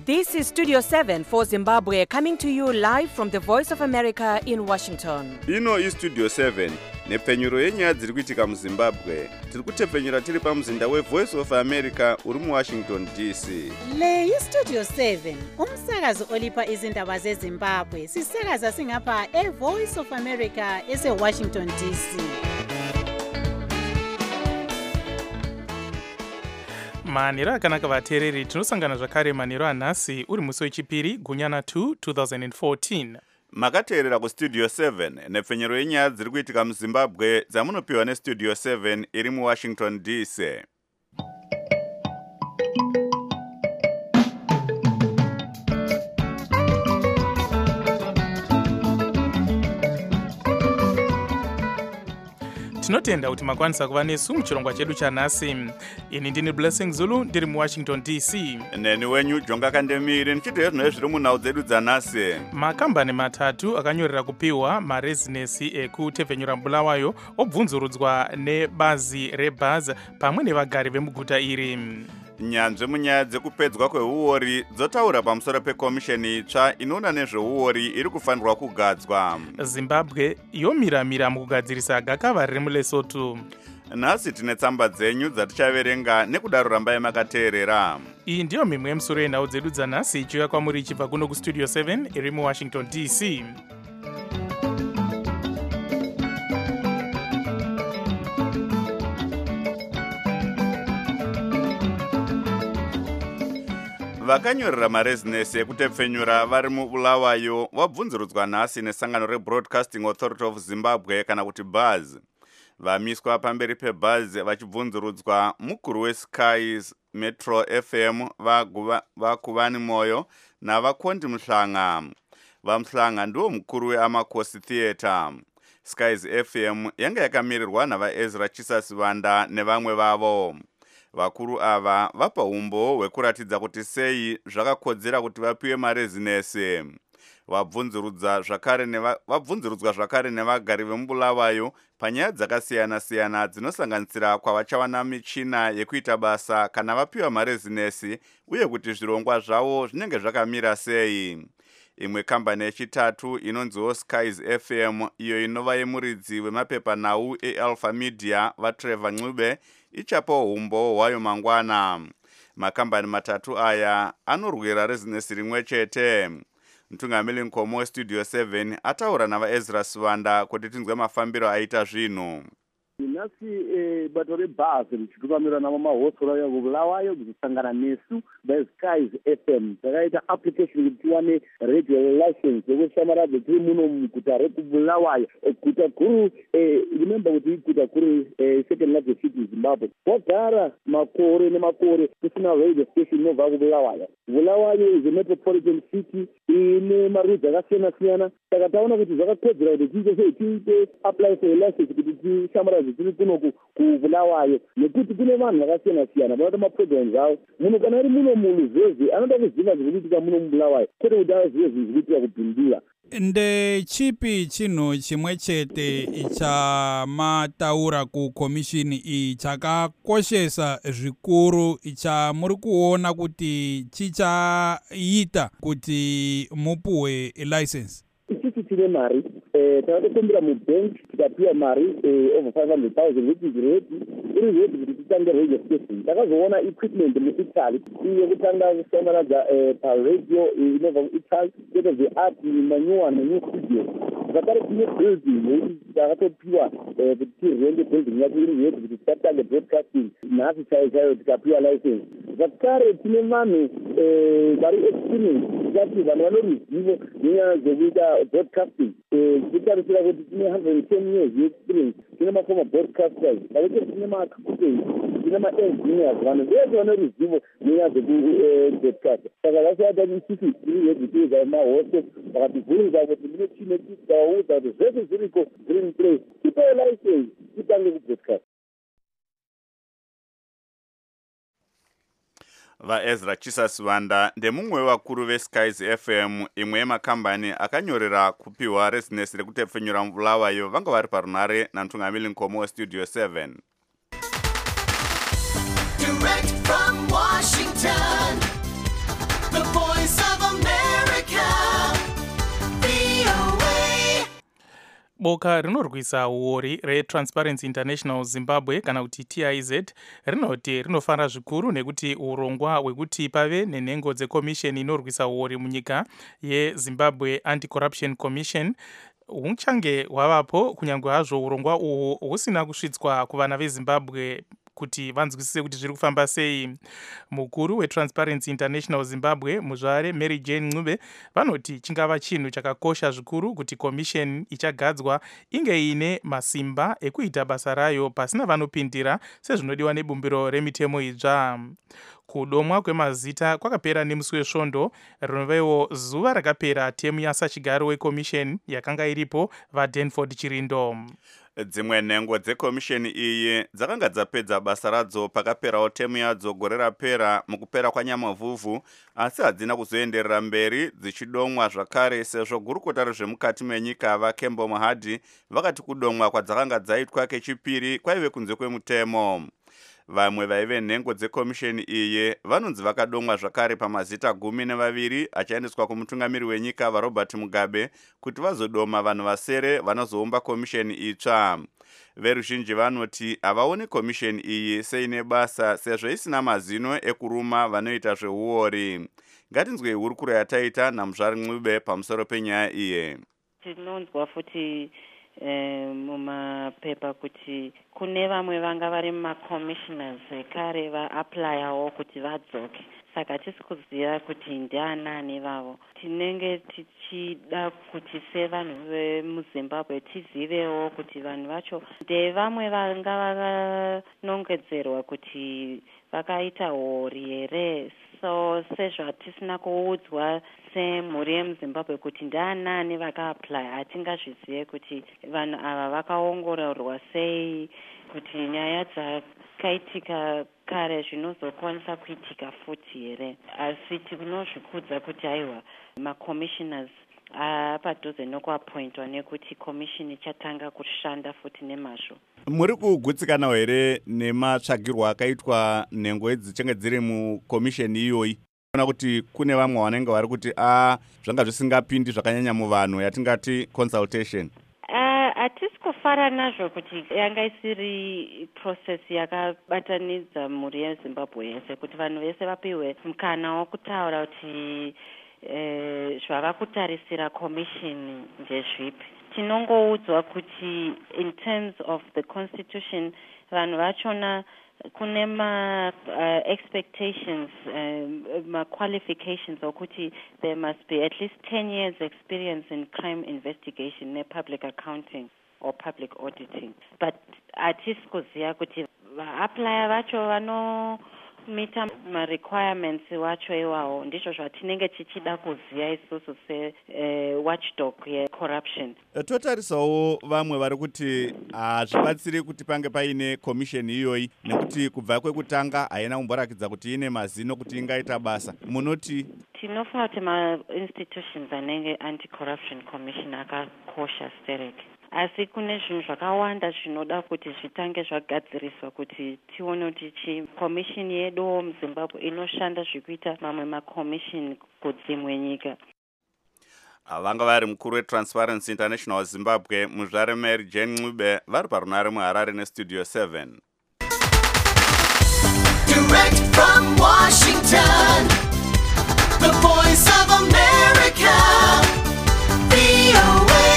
This is Studio 7 for Zimbabwe, coming to you live from the Voice of America in Washington. Ino is Studio 7, nepfenyuro yenyaya dziri kuitika muZimbabwe. Tiri kutepfenyura tiri pamuzinda weVoice of America uri muWashington DC. Le iStudio 7, umsakazo olipa izindaba zeZimbabwe. Sisakaza singapha eVoice of America eseWashington DC. Maniro akanaka vateereri, tinosangana zvakare maniro anhasi uri musi wechipiri gunyana 2 2014. Makateerera kuStudio 7 nepfenyuro yenyaya dziri kuitika muZimbabwe dzamunopiwa neStudio 7 iri muWashington DC. Tinotenda kuti makwanisa kuva nesu muchirongwa chedu chanhasi. Ini ndini Blessing Zulu ndiri muWashington DC. Neni wenyu Jonga Kandemiri nichiteera zvinhu zviri munhau dzedu dzanhasi. Makambani matatu akanyorera kupiwa marezinesi ekutepfenyura Bulawayo obvunzurudzwa nebazi reBuzz pamwe nevagari vemuguta iri. Nyanzvi munyaya dzekupedzwa kweuori dzotaura pamusoro pekomisheni itsva inoona nezveuori iri kufanirwa kugadzwa. Zimbabwe yomiramira mukugadzirisa gakava riri muLesotho. Nhasi tine tsamba dzenyu dzatichaverenga nekudaro rambai makateerera. Iyi ndiyo mimwe yemusoro yenhau dzedu dzanhasi ichiuya kwamuri ichibva kuno kuStudio 7 iri muWashington DC. Vakanyorera marezinesi ekutepfenyura vari muBulawayo wabvunzurudzwa nhasi nesangano reBroadcasting Authority of Zimbabwe kana kuti BUZZ. Vamiswa pamberi peBUZZ vachibvunzurudzwa mukuru weSky's Metro FM vaKuvani Moyo navaKondi Muhlanga. VaMuhlanga ndiwo mukuru weAmakosi Theatre. Sky's FM yanga yakamirirwa navaEzra Chisasivanda nevamwe vavo. Vakuru ava vapa umbo hwekuratidza kuti sei zvakakodzera kuti vapiwe marezinesi. Vabvunzurudzwa zvakare nevagari vemuBulawayo panyaya dzakasiyana-siyana dzinosanganisira kwavachawana michina yekuita basa kana vapiwa marezinesi uye kuti zvirongwa zvavo zvinenge zvakamira sei. Imwe kambani yechitatu inonziwo Sky's FM iyo inova yemuridzi wemapepanhau eAlpha Media vaTrevor Ncube ichapo umbo hwayo mangwana. Makambani matatu aya anorwira rezinesi rimwe chete. Mutungamiri mukoma weStudio 7 ataura navaEzra Sivanda kuti tinzwe mafambiro aita zvinhu. Nhasi bato reBuzz richitukamira namahosora yaBulawayo kuchisangana nesu beSky's FM takaita application kuti tiwane radio license yekusamaradza tiri muno muguta reBulawayo. Guta guru remember kuti guta guru second largest city Zimbabwe. Kwagara makore nemakore kusina radio station inobva kuBulawayo. Bulawayo is a metropolitan city ine marudzi akasiyana-siyana. Saka taona kuti zvakakodzera kuti tiite apply for a license kuti tisamaradze tiri kuno kuBulawayo nekuti kune vanhu vakasiyana-siyana vanoita maprograms avo. Munhu kana ari muno muLuvezi anoda kuziva zviri kuitika muno muBulawayo kwete kuti azive zvinhu zviri kuitika kubhindura. Ndechipi chinhu chimwe chete chamataura kukomishini iyi chakakoshesa zvikuru chamuri kuona kuti chichaita kuti mupuwe license? Isisi tine mari takatokumbira mubank tikapiwa mari over 500,000 which is ready kuti titange radio station. Takazoona equipment muItaly iyo kutanga kusamaradza paradio inobva kuItaly state of the art manyuwa nenew studio. Zvakare tine building takatopiwa kuti tirende building yacho iri ready kuti titange broadcasting nhasi chaiyo tikapiwa license. Zvakare tine vanhu vari experience tikati vanhu vane ruzivo nenyaya dzekuita broadcasting. Titarisira kuti tine 110 years yeexperience. Tine maformer broadcasters vakete tine maaccountant tine maengineers vanhu vese vane ruzivo nenyaya dzekubroadcast. Saka vasiata isisi tiri ready tiuza mahosto vakatibvunza kuti mune chine tikavaudza kuti zvese zviriko zviri in place tipewe license titange kubroadcast. VaEzra Chisasivanda ndemumwe wevakuru veSky's FM, imwe yemakambani akanyorera kupiwa rezinesi rekutepfenyura muBulawayo vanga vari parunare namutungamiri mukoma weStudio 7. Direct from Washington, The Voice of America, VOA. Boka rinorwisa uori reTransparency International Zimbabwe kana kuti TIZ rinoti rinofara zvikuru nekuti urongwa hwekuti pave nenhengo dzekomisheni inorwisa uori munyika yeZimbabwe Anti-Corruption Commission huchange hwavapo kunyange hazvo urongwa uhwu husina kusvitswa kuvana veZimbabwe kuti vanzwisise kuti zviri kufamba sei. Mukuru weTransparency International Zimbabwe muzvare Mary Jane Ncube vanoti chingava chinhu chakakosha zvikuru kuti komisheni ichagadzwa inge ine masimba ekuita basa rayo pasina vanopindira sezvinodiwa nebumbiro remitemo itsva. Kudomwa kwemazita kwakapera nemusi wesvondo rinovewo zuva rakapera temu yasachigaro wekomisheni yakanga iripo vaDanford Chirindo. Dzimwe nhengo dzekomisheni iyi dzakanga dzapedza basa radzo pakaperawo temu yadzo gore rapera mukupera kwanyamavhuvhu, asi hadzina kuzoenderera mberi dzichidomwa zvakare sezvo gurukota rezvemukati menyika vaKembo Mahadi vakati kudomwa kwadzakanga dzaitwa kechipiri kwaive kunze kwemutemo. Vamwe vaive nhengo dzekomisheni iyi vanonzi vakadomwa zvakare pamazita 12 achaendeswa kumutungamiri wenyika vaRobert Mugabe kuti vazodoma vanhu vasere vanozoumba komisheni itsva. Veruzhinji vanoti havaoni komisheni iyi seine basa sezvo isina mazino ekuruma vanoita zveuori. Ngatinzwe hurukuro yataita naMuzvari Ncube pamusoro penyaya iyi. Tinonzwa futi mumapepa kuti kune vamwe vanga vari mumacommissioners kare vaaplayawo kuti vadzoke, saka tisi kuziva kuti ndianani vavo. Tinenge tichida kuti sevanhu vemuZimbabwe tizivewo kuti vanhu vacho ndevamwe vanga vakanongedzerwa kuti vakaita hori here. So sezvo hatisina kuudzwa semhuri yemuZimbabwe kuti ndianani vakaapply, hatingazvizive kuti vanhu ava vakaongororwa sei, kuti nyaya dzakaitika kare zvinozokwanisa kuitika futi here. Asi tinozvikudza kuti aiwa macommissioners padhuze nokuapointwa nekuti komishini ichatanga kushanda futi nemazvo. Muri kugutsikana here nematsvagirwa akaitwa nhengo dzichange dziri mukomisheni iyoyi? Ona kuti kune vamwe vanenge vari kuti zvanga zvisingapindi zvakanyanya muvanhu yatingati consultation. Hatisi kufara nazvo kuti yanga isiri process yakabatanidza mhuri yeZimbabwe yese, kuti vanhu vese vapiwe mukana wokutaura kuti zvava kutarisira komishini ndezvipi. Tinongoudzwa kuti in terms of the constitution vanhu vachona kune expectations, qualifications okuti there must be at least 10 years experience in crime investigation ne public accounting or public auditing. But hatisi kuziva kuti vaaplya vacho vanomita ma-requirements wacho iwawo. Ndizvo zvatinenge tichida kuziva isusu se-watchdog ye-corruption. Totarisawo vamwe vari kuti hazvibatsiri kuti pange paine komisheni iyoyi nekuti kubva kwekutanga haina kumborakidza kuti ine mazino kuti ingaita basa. Munoti? Tinofunga kuti ma-institutions anenge anti-corruption commission akakosha stereke. Asi kune zvinhu zvakawanda zvinoda kuti zvitange zvagadziriswa kuti tione kuti komishini yedu muZimbabwe inoshanda zvikuita mamwe makomishini kudzimwe nyika. Vanga vari mukuru weTransparency International Zimbabwe muzvare Mary Jane Ncube vari parunare muHarare neStudio 7. Direct from Washington, the Voice of America, VOA.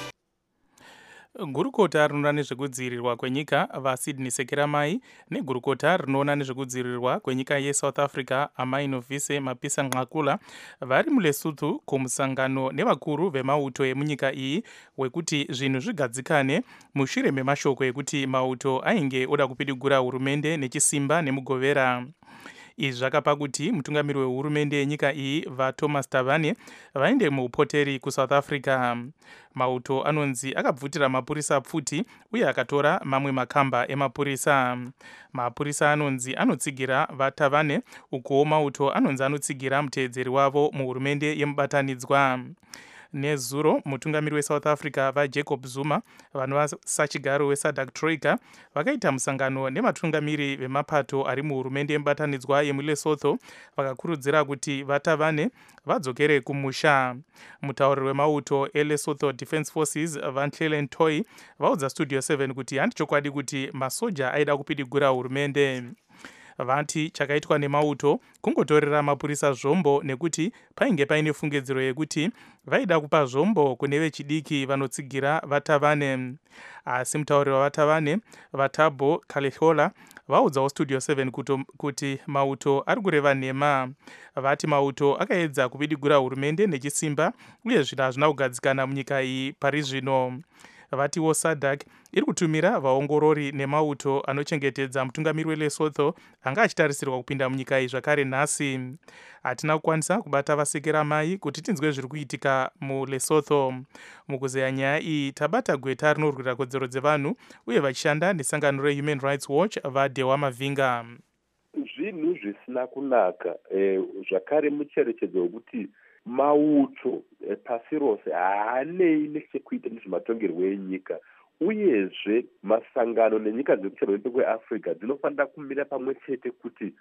Gurukota rinoona nezvekudzivirirwa kwenyika vaSydney Sekeramai negurukota rinoona nezvekudzivirirwa kwenyika yeSouth Africa Amai Novise Mapisa Nqakula vari muLesotho kumusangano nevakuru vemauto emunyika iyi wekuti zvinhu zvigadzikane mushure memashoko ekuti mauto ainge oda kupidigura hurumende nechisimba nemugovera. Izvi zvakapa kuti mutungamiri wehurumende yenyika iyi vaThomas Thabane vaende muupoteri kuSouth Africa. Mauto anonzi akabvutira mapurisa pfuti uye akatora mamwe makamba emapurisa. Mapurisa anonzi anotsigira vaThabane ukuwo mauto anonzi anotsigira muteedzeri wavo muhurumende yemubatanidzwa. nezuro mutungamiri weSouth Africa vaJacob Zuma vanova sachigaro weSADC Troika vakaita musangano nematungamiri vemapato ari muhurumende yemubatanidzwa yemuLesotho vakakurudzira kuti vatavane vadzokere kumusha. Mutauriri wemauto eLesotho Defence Forces Van Toy vaudza Studio 7 kuti handichokwadi kuti masoja aida kupidigura hurumende. Vati chakaitwa nemauto kungotorera mapurisa zvombo nekuti painge paine fungidziro yekuti vaida kupa zvombo kune vechidiki vanotsigira vatavane. Asi mutauriri wavatavane Vatabo Kalehola vaudzawo Studio 7 kuti mauto ari kureva nhema. Vati mauto akaedza kupidigura hurumende nechisimba uye zvinhu hazvina kugadzikana munyika iyi pari zvino. Vatiwo SADC iri kutumira vaongorori nemauto anochengetedza mutungamiri weLesotho anga achitarisirwa kupinda munyika iyi zvakare nhasi. Hatina kukwanisa kubata vasekera mai kuti tinzwe zviri kuitika muLesotho. Mukuzeya nyaya iyi tabata gweta rinorwira kodzero dzevanhu uye vachishanda nesangano reHuman Rights Watch vaDewa Mavinga. Zvinhu zvisina kunaka zvakare mucherechedzo wekuti mauto pasi rose haanei nechekuita nezvematongerwo enyika, uyezve masangano nenyika dzekucheto kweAfrica dzinofanira kumira pamwe chete kuti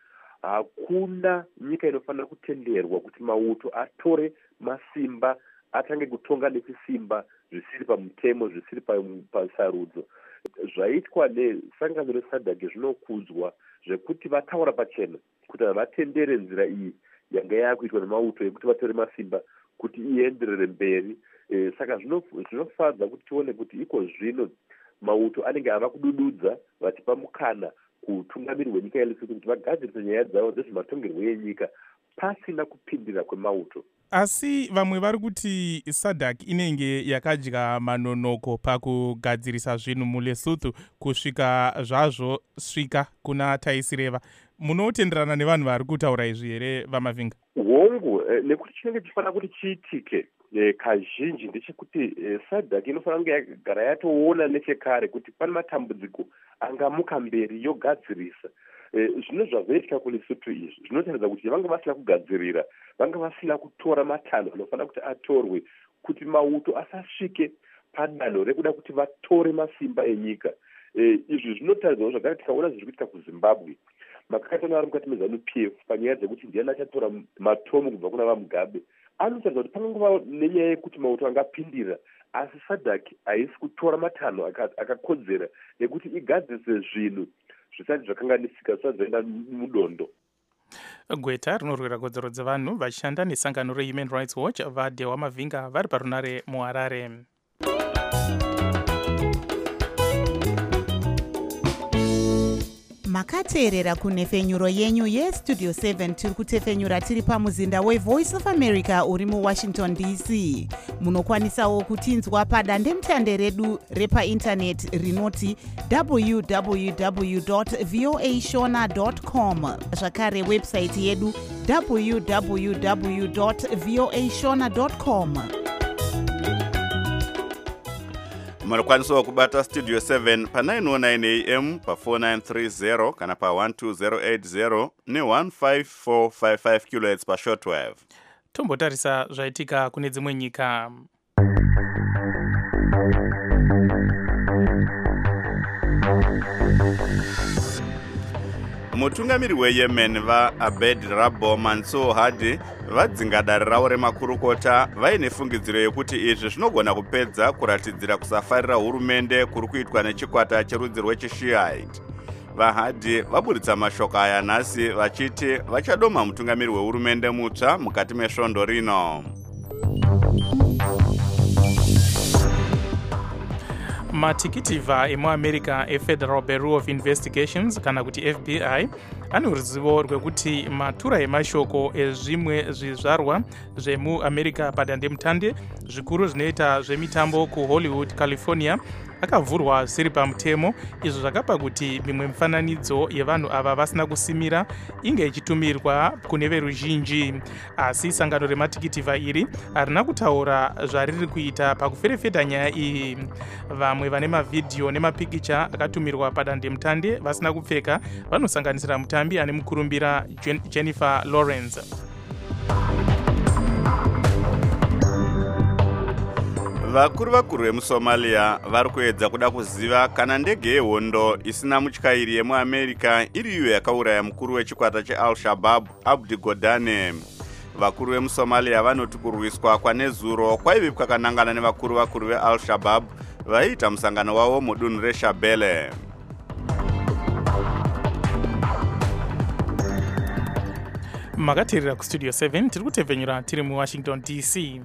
hakuna nyika inofanira kutenderwa kuti mauto atore masimba atange kutonga nechisimba zvisiri pamutemo, zvisiri pasarudzo. Zvaitwa nesangano reSADC zvinokudzwa zvekuti vataura pachena kuti havatendere nzira iyi yanga yakuitwa nemauto yekuti vatore masimba kuti ienderere mberi. Saka zvinofadza kuti tione kuti iko zvino mauto anenge ava kudududza vachipa mukana kutungamiri wenyika yeLesotho kuti vagadzirise nyaya dzavo dzezvematongerwo enyika pasina kupindira kwemauto. Asi vamwe vari kuti SADC inenge yakadya manonoko pakugadzirisa zvinhu muLesotho kusvika zvazvo svika kuna taisireva. Munotenderana nevanhu vari kutaura izvi here Vamavinga? Hongu, nekuti chinenge chifanira kuti chiitike kazhinji ndechekuti SADC inofanira kunge yagara yatoona nechekare kuti pane matambudziko angamuka mberi yogadzirisa. Zvino zvazvoitika kuLesotho izvi zvinotaridza kuti vanga vasina kugadzirira, vanga vasina kutora matanho anofanira kuti atorwe kuti mauto asasvike padanho rekuda kuti vatore masimba enyika. Izvi zvinotaridzawo zvakare tikaona zviri kuitika kuZimbabwe. Makatona ari mukati meZANU-PF panyaya dzekuti ndiani achatora matomu kubva kuna vaMugabe. Anotaridza kuti pangangova nenyaya yekuti mauto angapindira, asi SADC haisi kutora matanho akakodzera ekuti igadzirise zvinhu zvisati zvakanganisika zvisati zvaenda mudondo. Gweta rinorwira kodzero dzevanhu vachishanda nesangano reHuman Rights Watch vaDewa Mavinga vari parunare muHarare. makateerera kunhefenyuro yenyu yestudio 7 tiri kutefenyura tiri pamuzinda wevoice of America uri muWashington DC. Munokwanisawo kutinzwa padandemutande redu repaindaneti rinoti www.voashona.com, zvakare website yedu www.voashona.com. Munokwanisawo kubata studio 7 pa 909 AM pa 4930 kana pa 12080 ne 15455 kHz pa shortwave. Tombotarisa zvaitika kune dzimwe nyika. Mutungamiri weYemen vaAbed Rabo Mansour Hadi vadzinga dare ravo remakurukota vaine fungidziro yekuti izvi zvinogona kupedza kuratidzira kusafarira hurumende kuri kuitwa nechikwata cherudzi rwechishiite. VaHadi vaburitsa mashoko aya nhasi vachiti vachadoma mutungamiri wehurumende mutsva mukati mesvondo rino. Matikitivha emuAmerica eFederal Bureau of Investigations kana kuti FBI ane ruzivo rwekuti matura emashoko ezvimwe zvizvarwa zvemuAmerica padandemutande zvikuru zvinoita zvemitambo kuHollywood, California akavhurwa zvisiri pamutemo. Izvo zvakapa kuti mimwe mifananidzo yevanhu ava vasina kusimira inge ichitumirwa kune veruzhinji. Asi sangano rematikitivha iri harina kutaura zvariri kuita pakuferefeta nyaya iyi. Vamwe vane mavhidhiyo nemapikicha akatumirwa padandemutande vasina kupfeka vanosanganisira mutambi ane mukurumbira Jennifer Lawrence. vakuru vemusomalia vari kuedza kuda kuziva kana ndege yehondo isina mutyairi yemuamerica iri iyo yakauraya mukuru wechikwata cheal-shabab abdi godane. Vakuru vemusomalia vanoti kurwiswa kwanezuro kwaive kwakanangana nevakuru veal-shabab vaiita musangano wavo mudunhu reshabele. makateerera kustudio 7 tiri kutevhenyura tiri muwashington dc.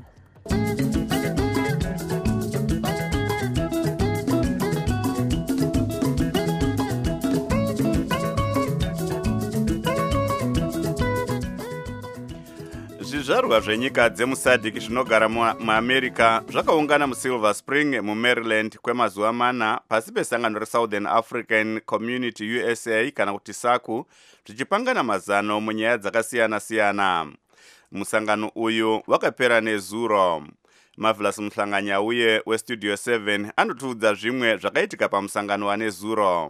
Zvizvarwa zvenyika dzemusadhiki zvinogara muamerica zvakaungana musilver spring mumaryland kwemazuva mana pasi pesangano resouthern african community usa kana kuti saku zvichipangana mazano munyaya dzakasiyana-siyana. Musangano uyu wakapera nezuro. Marvelous Muhlanganya uye westudio 7 anotiudza zvimwe zvakaitika pamusangano wanezuro.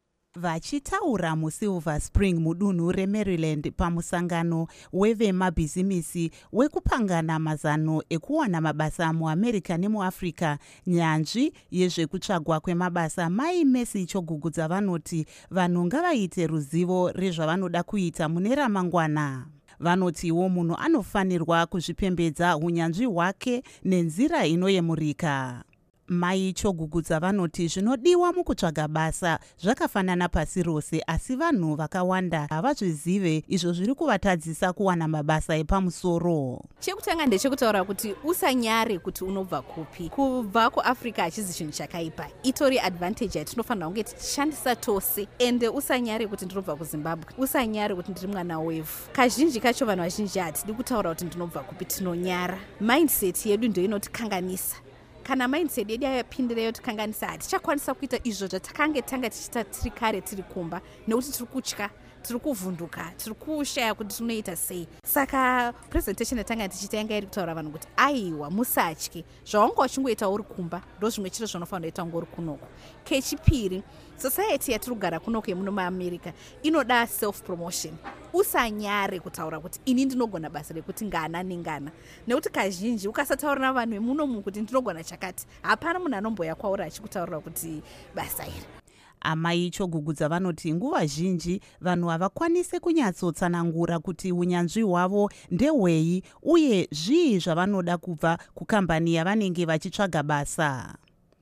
Vachitaura musilver spring mudunhu remaryland pamusangano wevemabhizimisi wekupangana mazano ekuwana mabasa muamerica nemuafrica, nyanzvi yezvekutsvagwa kwemabasa, mai Messi Chogugudza vanoti vanhu ngavaite ruzivo rezvavanoda kuita mune ramangwana. Vanotiwo munhu anofanirwa kuzvipembedza unyanzvi hwake nenzira inoyemurika. Mai Chogugudza vanoti zvinodiwa mukutsvaga basa zvakafanana pasi rose, asi vanhu vakawanda havazvizive izvo zviri kuvatadzisa kuwana mabasa epamusoro. Chekutanga ndechekutaura kuti usanyare kuti unobva kupi. Kubva kuAfrica hachizi chinhu chakaipa, itori advantage yatinofanira kunge tichishandisa tose. Ende usanyare kuti ndinobva kuZimbabwe, usanyare kuti ndiri mwana wevhu. Kazhinji kacho vanhu vazhinji hatidi kutaura kuti ndinobva kupi, tinonyara. Mindset yedu ndio inotikanganisa. Kana mindset yedu yapindira yotikanganisa hatichakwanisa kuita izvo zvatakange tanga tichita tiri kare tiri kumba, nekuti tiri kutya, tiri kuvhunduka, tiri kushaya kuti tinoita sei. Saka presentation yatanga tichita yanga iri kutaura vanhu kuti aiwa musatye, zvawanga uchingoita uri kumba ndozvimwe chiro zvinofanira kuita uri kunoko. Kechipiri, society yatiri kugara kunoko yemuno muAmerica inoda self promotion. Usanyare kutaura kuti ini ndinogona basa rekuti ngana nengana, nekuti kazhinji ukasataura navanhu vemunomu kuti ndinogona chakati, hapana munhu anomboya kwauri achikutaurira kuti basa iri. Amai Chogugudza vanoti nguva zhinji vanhu havakwanise kunyatsotsanangura kuti unyanzvi hwavo ndehwei uye zvii zvavanoda kubva kukambani yavanenge vachitsvaga basa.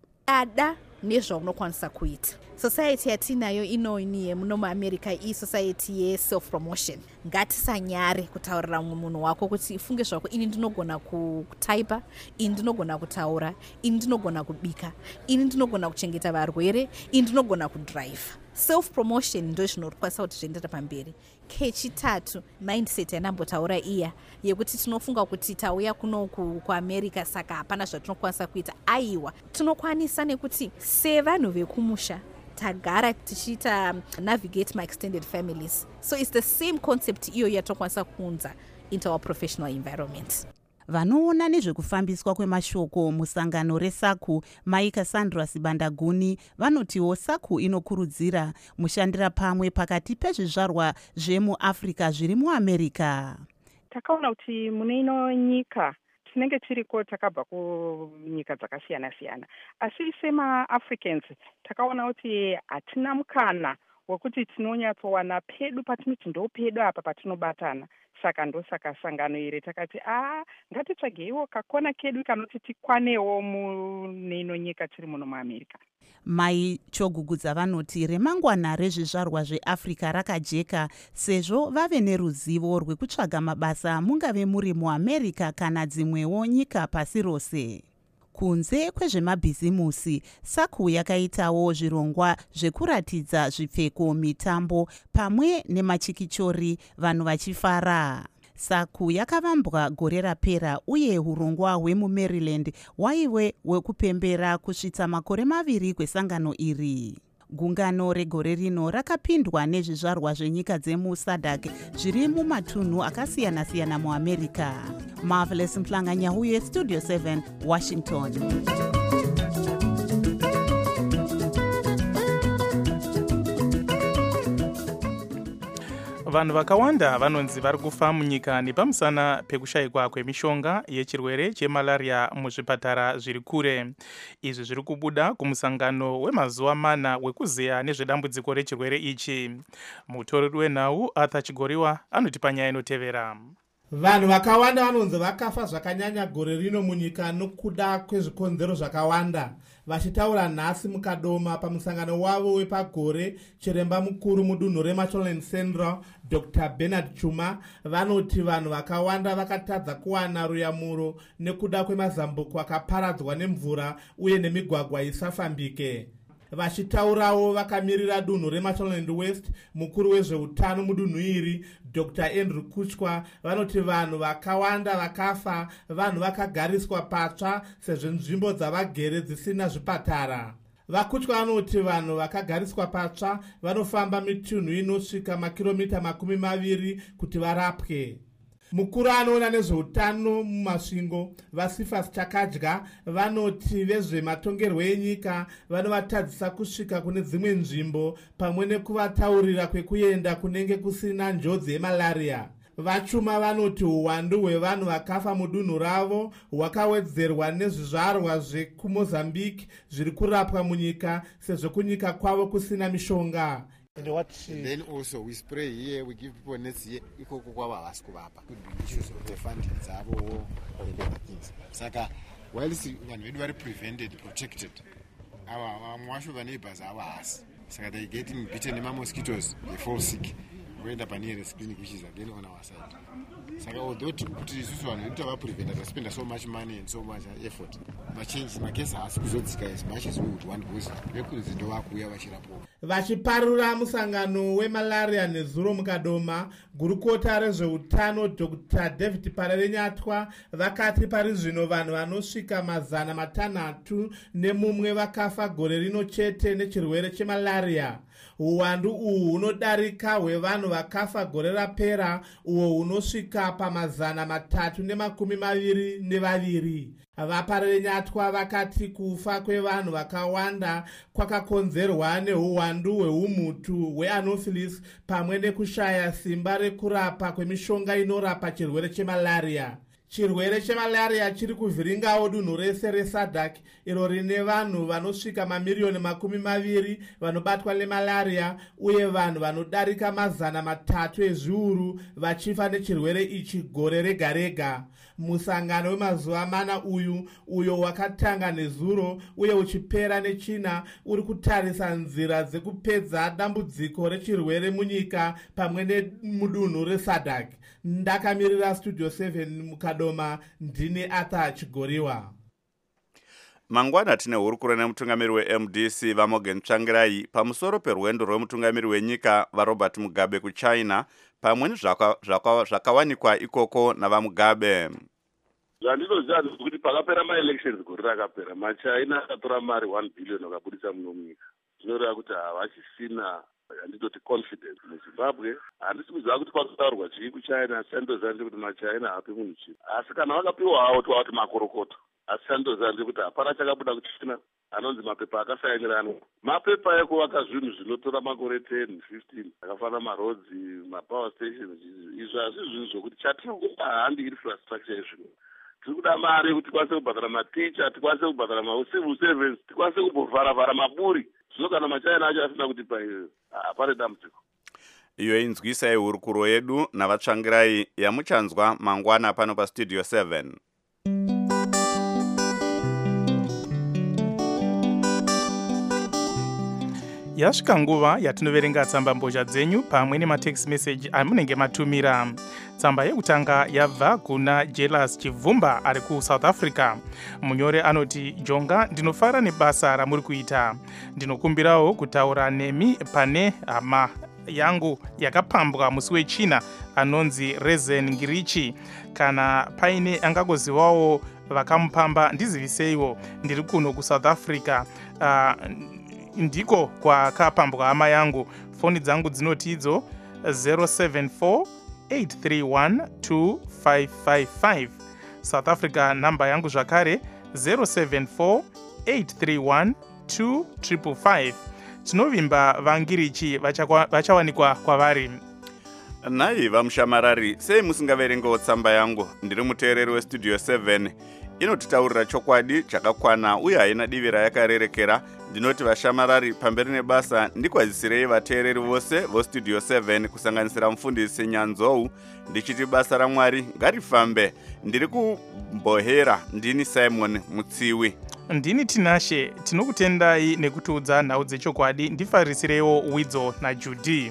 Ada nezvaunokwanisa kuita. Society yatinayo inoini yemuno muAmerica society ye-self promotion. Ngatisanyare kutaurira mumwe munhu wako kuti ifunge zvako ini ndinogona kutaipa, ini ndinogona kutaura, ini ndinogona kubika, ini ndinogona kuchengeta varwere, ini ndinogona kudrive. Self promotion ndo zvinokwanisa kuti zviendera pamberi. Kechitatu, mindset yanambotaura iya yekuti tinofunga kuti tauya kuno kuAmerica saka hapana zvatinokwanisa kuita. Aiwa, tinokwanisa nekuti sevanhu vekumusha tagara tichiita navigate my extended families. So it's the same concept iyo yatokwanisa kuunza into our professional environment. Vanoona nezvekufambiswa kwemashoko musangano resaku mai Cassandra Sibandaguni vanotiwo saku inokurudzira mushandira pamwe pakati pezvizvarwa zvemuAfrica zviri muAmerica. Takaona kuti mune ino nyika tinenge tiriko takabva kunyika dzakasiyana-siyana, asi sema-Africans takaona kuti hatina mukana wekuti tinonyatsowana pedu patinoti ndo pedu apa patinobatana. Saka ndosaka sangano iri takati ngatitsvageiwo kakona kedu kanoti tikwanewo muneino nyika tiri muno muAmerica. Mai Chogugudza vanoti remangwana rezvizvarwa zveAfrica rakajeka sezvo vave neruzivo rwekutsvaga mabasa mungave muri muAmerica kana dzimwewo nyika pasi rose. Kunze kwezvemabhizimusi, saku yakaitawo zvirongwa zvekuratidza zvipfeko, mitambo pamwe nemachikichori, vanhu vachifara. Saku yakavambwa gore rapera uye urongwa hwemuMaryland hwaive hwekupembera kusvitsa makore 2 kwesangano iri. Gungano regore rino rakapindwa nezvizvarwa zvenyika dzemuSADC zviri mumatunhu akasiyana-siyana muAmerica. Marvelous Muhlanganya uye Studio 7, Washington. vanhu vakawanda vanonzi vari kufa munyika nepamusana pekushayikwa kwemishonga yechirwere chemalaria muzvipatara zviri kure. Izvi zviri kubuda kumusangano wemazuva mana wekuziya nezvedambudziko rechirwere ichi. Mutoreri wenhau Arthur Chigoriwa anoti panyaya inotevera. Vanhu vakawanda vanonzi vakafa zvakanyanya gore rino munyika nokuda kwezvikonzero zvakawanda. Vachitaura nhasi mukadoma pamusangano wavo wepagore, chiremba mukuru mudunhu reMacholand Central Dr. Bernard Chuma vanoti vanhu vakawanda vakatadza kuwana ruyamuro nekuda kwemazambuko akaparadzwa nemvura uye nemigwagwa isafambike. Vachitaurawo vakamirira dunhu reMacholand West, mukuru wezveutano mudunhu iri Dr. Andrew Kuchwa vanoti vanhu vakawanda vakafa, vanhu vakagariswa patsva sezvo nzvimbo dzavagere dzisina zvipatara. Vakuchwa vanoti vanhu vakagariswa patsva vanofamba mitunhu inosvika makiromita 20 kuti varapwe. Mukuru anoona nezveutano mumasvingo Vasifas Chakadya vanoti vezvematongerwo enyika vanovatadzisa kusvika kune dzimwe nzvimbo pamwe nekuvataurira kwekuenda kunenge kusina njodzi yemalaria. Vachuma vanoti uwandu hwevanhu vakafa mudunhu ravo hwakawedzerwa nezvizvarwa zvekuMozambique zviri kurapwa munyika sezvo kunyika kwavo kusina mishonga. And then also we spray here, we give people nets here, ikoko kwava havasi kuvapa. Could be issues of the funding dzavo and other things. Saka, whilst vanhu vedu vari prevented, protected, vamwe vacho vaneighbors havasi. Saka they getting bitten nema-mosquitoes, they fall sick. Voenda pa-nearest clinic which is again on our side. Saka although kuti isusu vanhu vedu tavapreventa, taspenda so much money and so much effort. Machange makesi haasi kuzodzika as much as we would want because vekunzi ndo vakuuya vachirapo. Vachiparura musangano wemalaria nezuro mukadoma, gurukota rezveutano Dr. David Pararenyatwa vakati pari zvino vanhu vanosvika 600 nemumwe vakafa gore rino chete nechirwere chemalaria. Uwandu uhu hunodarika hwevanhu vakafa gore rapera uwo hunosvika pa322. Vaparenyatwa vakati kufa kwevanhu vakawanda kwakakonzerwa neuwandu hweumutu hweanopheles pamwe nekushaya simba rekurapa kwemishonga inorapa chirwere chemalaria. Chirwere chemalaria chiri kuvhiringawo dunhu rese reSADC iro rine vanhu vanosvika mamiliyoni 20 vanobatwa nemalaria uye vanhu vanodarika 300 ezviuru vachifa nechirwere ichi gore rega rega. Musangano wemazuva mana uyo wakatanga nezuro uye uchipera nechina uri kutarisa nzira dzekupedza dambudziko rechirwere munyika pamwe nemudunhu reSADC. Ndakamirira Studio 7 mukadoma, ndine Arthur Chigoriwa. Mangwana tine hurukuro nemutungamiri weMDC vaMorgan Tsvangirai pamusoro perwendo rwemutungamiri wenyika vaRobert Mugabe kuChina pamwe zvakawanikwa ikoko navaMugabe. Zvandinoziva kuti pakapera ma-elections gore rakapera maChina akatora mari 1 billion vakabudisa muno munyika. Zvinoreva kuti havachisina handitoti confidence muZimbabwe. Handisi kuziva kuti kwakutaurwa chii kuChina, chandoziva kuti maChina haapi munhu chii. Asi kana vakapiwa havo tova kuti makorokoto. Asi chandoziva kuti hapana chakabuda kuChina anonzi mapepa akasainiranwa. Mapepa ekuvaka zvinhu zvinotora makore 10, 15 akafanana marodzi, mapower stations. Izvo hazvi zvinhu zvokuti chatirikuda handi infrastructure yezvinhu. Tiri kuda mari yekuti tikwanise kubhadhara maticha, tikwanise kubhadhara civil servants, tikwanise kumbovhara maburi. Zvino kana maChina acho asina kutipa iyo hapane dambudziko. Iyo inzwisai hurukuro yedu navatsvangirai yamuchanzwa mangwana pano paStudio 7. Yasvika nguva yatinoverenga tsamba mbozha dzenyu pamwe nematext message amunenge matumira. Tsamba yekutanga yabva kuna Jelas Chivumba ari kuSouth Africa. Munyore anoti, Jonga, ndinofara nebasa ramuri kuita. Ndinokumbirawo kutaura nemi pane hama yangu yakapambwa musi weChina anonzi Rezen Ngirichi. Kana paine angagozivawo vakamupamba ndiziviseiwo. Ndiri kuno kuSouth Africa. Ndiko kwakapambwa hama yangu. Foni dzangu dzinotidzo 074-831-2555. South Africa namba yangu zvakare 074-831-2555. Tinovimba vangirichi vachawanikwa kwavari. Nai vamushamarari, sei musingaverengewo tsamba yangu? Ndiri muteereri westudio 7. Inotitaurira chokwadi chakakwana uye haina divi rayakarerekera. Ndinoti vashamarari, pamberi nebasa ndikwazisirei vateereri vose vostudio 7 kusanganisira mufundisi Nyanzou. Ndichiti basa raMwari ngarifambe. Ndiri kumbohera, ndini Simon Mutsiwi. Ndini Tinashe, tinokutendai nekutiudza nhau dzechokwadi. Ndifarisirewo Widzo naJudy.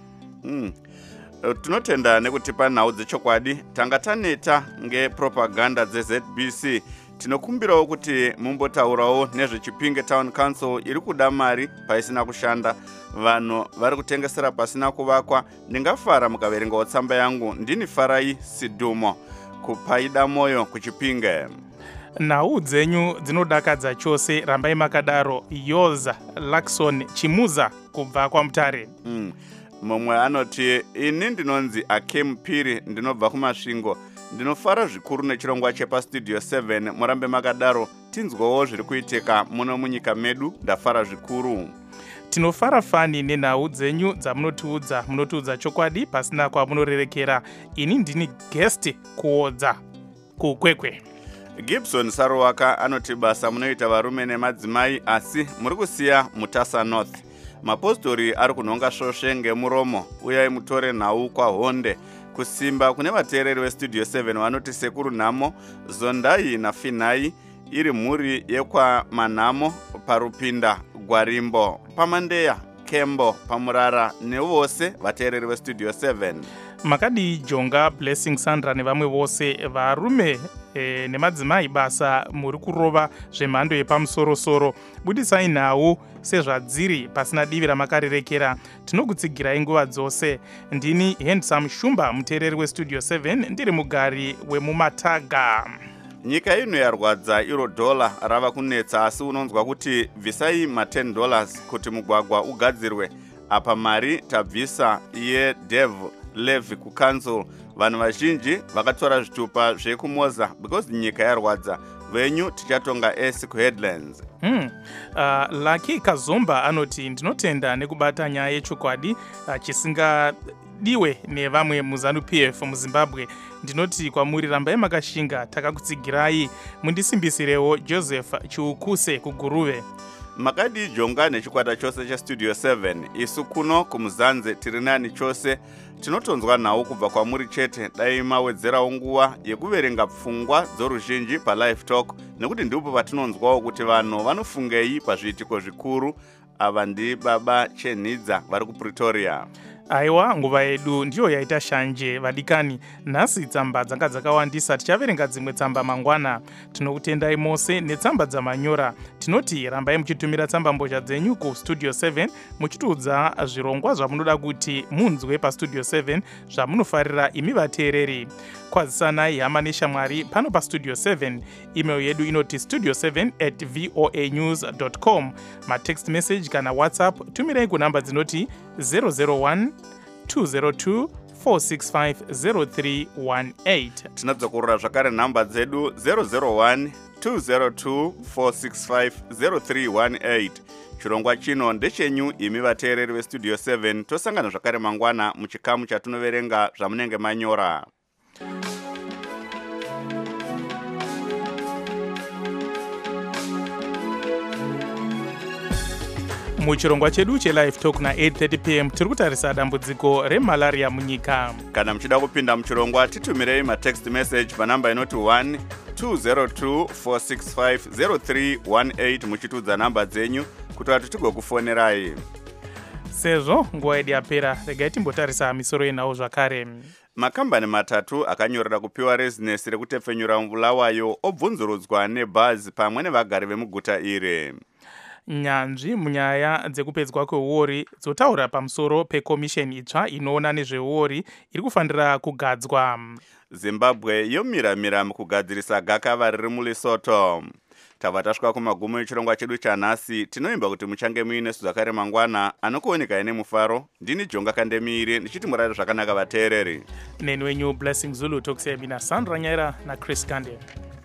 Tinotenda nekutipa nhau dzechokwadi. Tanga taneta ngepropaganda dzeZBC. Tinokumbirawo kuti mumbotaurawo nezvechipinge Town Council iri kuda mari paisina kushanda. Vanhu vari kutengesera pasina kuvakwa. Ndingafara mukaverengawo tsamba yangu. Ndini Farai Sidumo kupaida moyo kuchipinge. Nhau dzenyu dzinodakadza chose. Rambai makadaro. Yoza Lakson Chimuza kubva kwaMutare. Mumwe anoti, ini ndinonzi Akem Piri, ndinobva kumasvingo. Ndinofara zvikuru nechirongwa chepastudio 7. Murambe makadaro, tinzwawo zviri kuitika muno munyika medu. Ndafara zvikuru. Tinofara fani nenhau dzenyu munotiudza chokwadi pasina kwamunorerekera. Ini ndini guest kuodza kukwekwe. Gibson Sarowaka anoti basa munoita varume nemadzimai asi muri kusiya Mutasa North. Mapostori ari kunhonga svosve ngemuromo. Uyai mutore nhau kwaHonde. Kusimba kune vateereri vestudio 7 vanoti sekuru Nhamo, Zondai naFinai, iri mhuri yekwaManhamo, Parupinda, Gwarimbo, Pamandeya, Kembo, Pamurara nevose vateereri vestudio 7. Makadi Jonga, Blessing Sandra nevamwe vose varume nemadzimai basa muri kurova zvemhando yepamusoro-soro. Budisai nhau sezvadziri pasina divi ramakarerekera. Tinokutsigirai nguva dzose. Ndini Handsome Shumba, muteereri westudio 7, ndiri mugari wemuMataga. Nyika ino yarwadza, iro dola rava kunetsa, asi unonzwa kuti bvisai $10 kuti mugwagwa ugadzirwe. Apa mari tabvisa yeDev Levy kuCouncil. Vanhu vazhinji vakatora zvitupa zvekumoza because nyika yarwadza. Venyu tichatonga esi kuheadlines. Lucky Kazomba anoti, ndinotenda nekubata nyaya yechokwadi chisingadiwe nevamwe muZANU-PF muZimbabwe. Ndinoti kwamuri rambai makashinga, takakutsigirai. Mundisimbisirewo Joseph Chiukuse kuGuruve. Makadi Jonga nechikwata chose chestudio 7. Isu kuno kumuzanze tiri nani chose. Tinotonzwa nhau kubva kwamuri chete. Dai mawedzerawo nguva yekuverenga pfungwa dzoruzhinji paLive Talk, nekuti ndipo patinonzwawo kuti vanhu vanofungei pazviitiko zvikuru. Ava ndi Baba Chenhidza vari kuPretoria. Aiwa, nguva yedu ndiyo yaita shanje vadikani. Nhasi tsamba dzanga dzakawandisa, tichaverenga dzimwe tsamba mangwana. Tinokutendai mose netsamba dzamanyora. Tinoti rambai muchitumira tsamba mbozha dzenyu kustudio 7 muchitiudza zvirongwa zvamunoda kuti munzwe pastudio 7 zvamunofarira imi vateereri. Kwazisanai hama neshamwari pano pastudio 7. Email yedu inoti studio7@voanews.com. matext message kana WhatsApp tumirai kunamba dzinoti 001 202 465 Tinadzokorora zvakare nhamba dzedu 001 202 465 0318. Chirongwa chino ndechenyu imi vateereri vestudio 7. Tosangana zvakare mangwana muchikamu chatinoverenga zvamunenge manyora. Muchirongwa chedu cheLive Talk na 8:30 p.m. tiri kutarisa dambudziko remalaria munyika. Kana muchida kupinda muchirongwa, titumirei matext message panamba inoti 1 202 465 0318 muchitudza namba dzenyu kuti vatu tigokufonerai. Sezvo nguva yedu yapera, regai timbotarisa misoro yenhau zvakare. Makambani matatu akanyorera kupiwa rezinesi rekutepfenyura Bulawayo obvunzurudzwa nebhazi pamwe nevagari vemuguta iri. Nyanzvi munyaya dzekupedzwa kweuori dzotaura pamusoro pekomisheni itsva inoona nezveuori iri kufanira kugadzwa. Zimbabwe yomiramira mukugadzirisa gakava riri muLesotho. Tava tasvika kumagumo echirongwa chedu chanhasi. Tinoimba kuti muchange muinesu zvakare mangwana. Anokuoneka ine mufaro. Ndini Jonga Kandemire ndichiti murare zvakanaka vateereri. Neni wenyu Blessing Zulu, tokusiyai mina Sandra Nyaira na Chris Kande.